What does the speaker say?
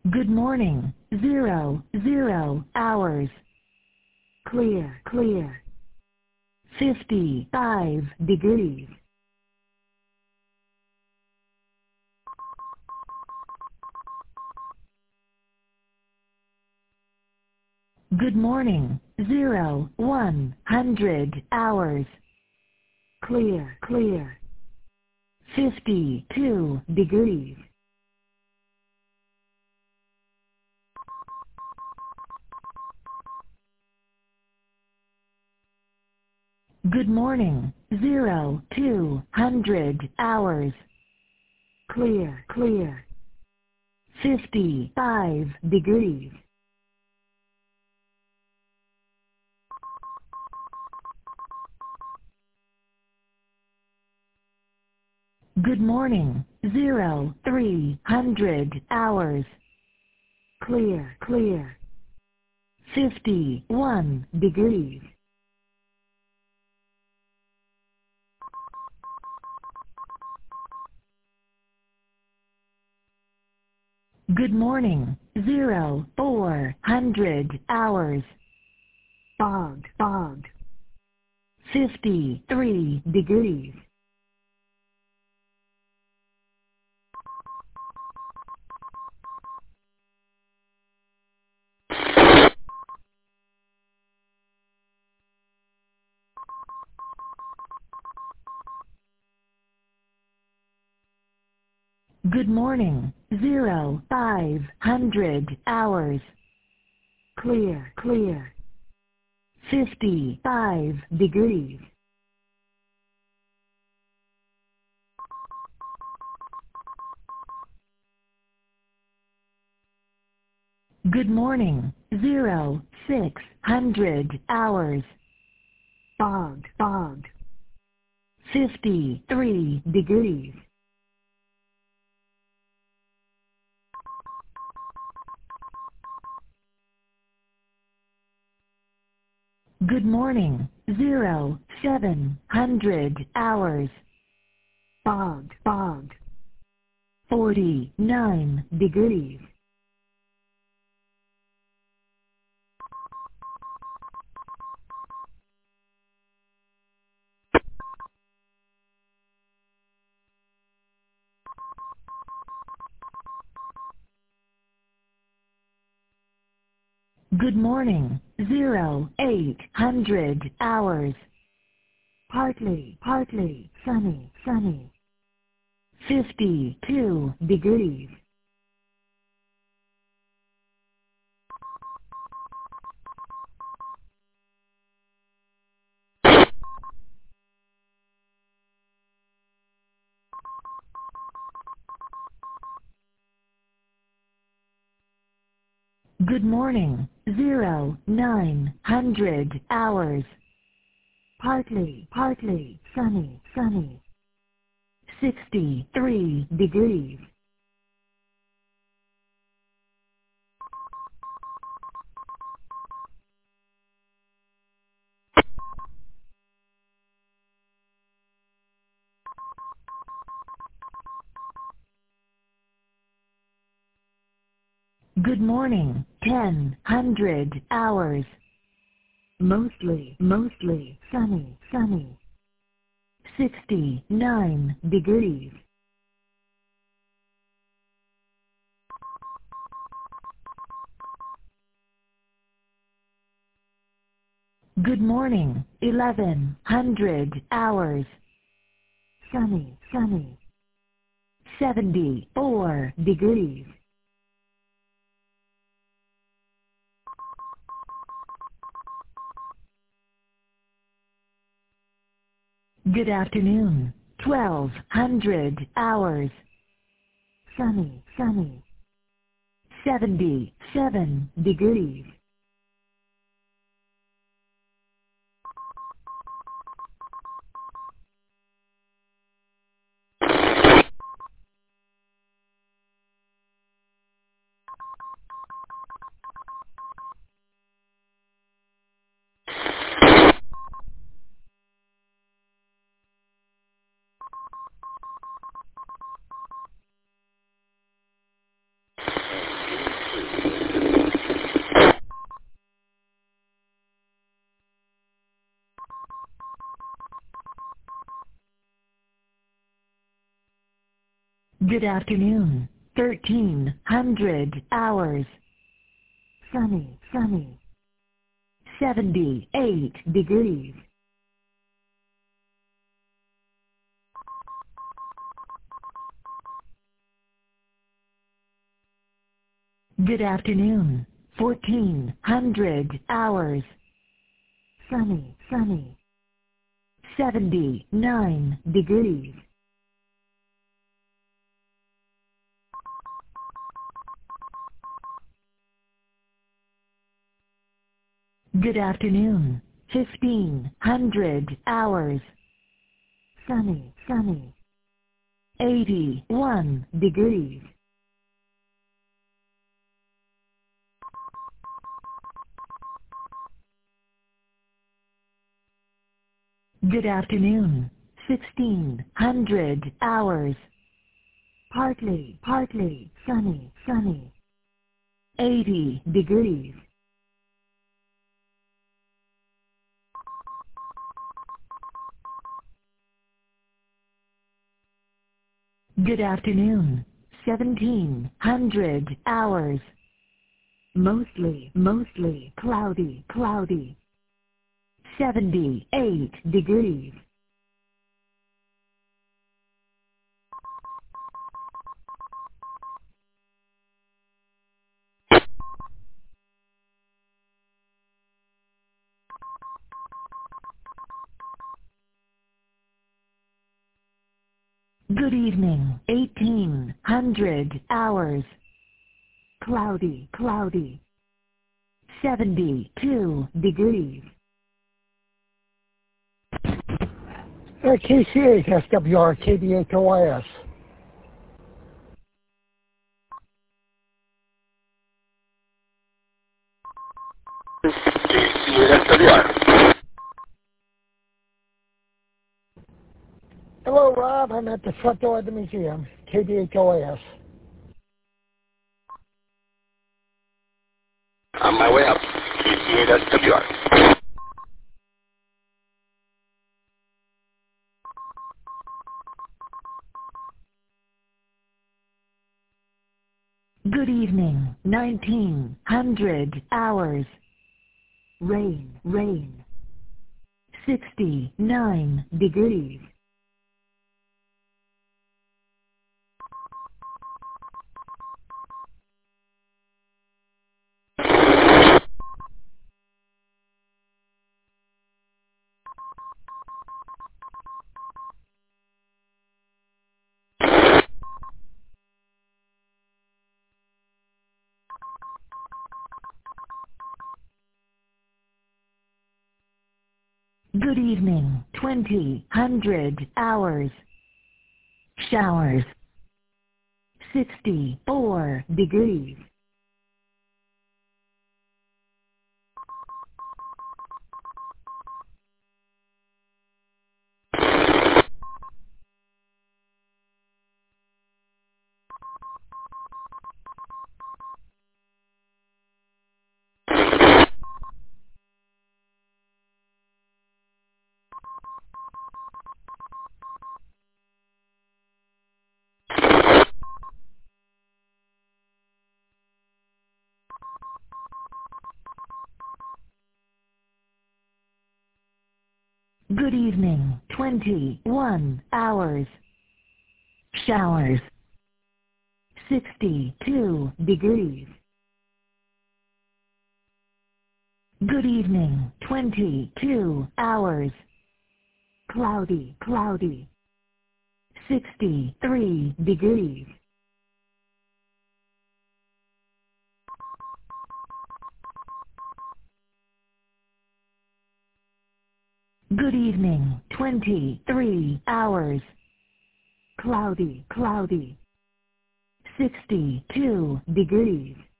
Good morning. 00 hours. Clear, clear. 55 degrees. Good morning. 100 hours. Clear, clear. 52 degrees. Good morning. 200 hours. Clear, clear. 55 degrees. Good morning. 300 hours. Clear, clear. 51 degrees. Good morning. 400 hours. Fog, fog. 53 degrees. Good morning. 500 hours. Clear, clear. 55 degrees. Good morning. 600 hours. Fog, fog. 53 degrees. Good morning. 700 hours. Fog, fog. 49 degrees. Good morning. 800 hours. Partly, partly, sunny, sunny. 52 degrees. Good morning. 900 hours. Partly, partly, sunny, sunny. 63 degrees. Good morning. 100 hours. Mostly, mostly, sunny, sunny. 69 degrees. Good morning. 1100 hours. Sunny, sunny. 74 degrees. Good afternoon. 1200 hours. Sunny, sunny. 77 degrees. Good afternoon. 1300 hours. Sunny, sunny. 78 degrees. Good afternoon. 1400 hours. Sunny, sunny. 79 degrees. Good afternoon. 1500 hours. Sunny, sunny. 81 degrees. Good afternoon. 1600 hours. Partly, partly, sunny, sunny. 80 degrees. Good afternoon. 1700 hours. Mostly, mostly, cloudy, cloudy. 78 degrees. Good evening. 1800 hours. Cloudy, cloudy. 72 degrees. KC8 SWR KB8OIS. KC8SWR. Hello, Rob. I'm at the front door of the museum. KB8OIS. On my way up. KC8SWR. Good evening. 1900 hours. Rain, rain. 69 degrees. Good evening. 2000 hours. Showers. 64 degrees. Good evening. 21 hours. Showers. 62 degrees. Good evening. 22 hours. Cloudy, cloudy. 63 degrees. Good evening. 23 hours. Cloudy, cloudy. 62 degrees.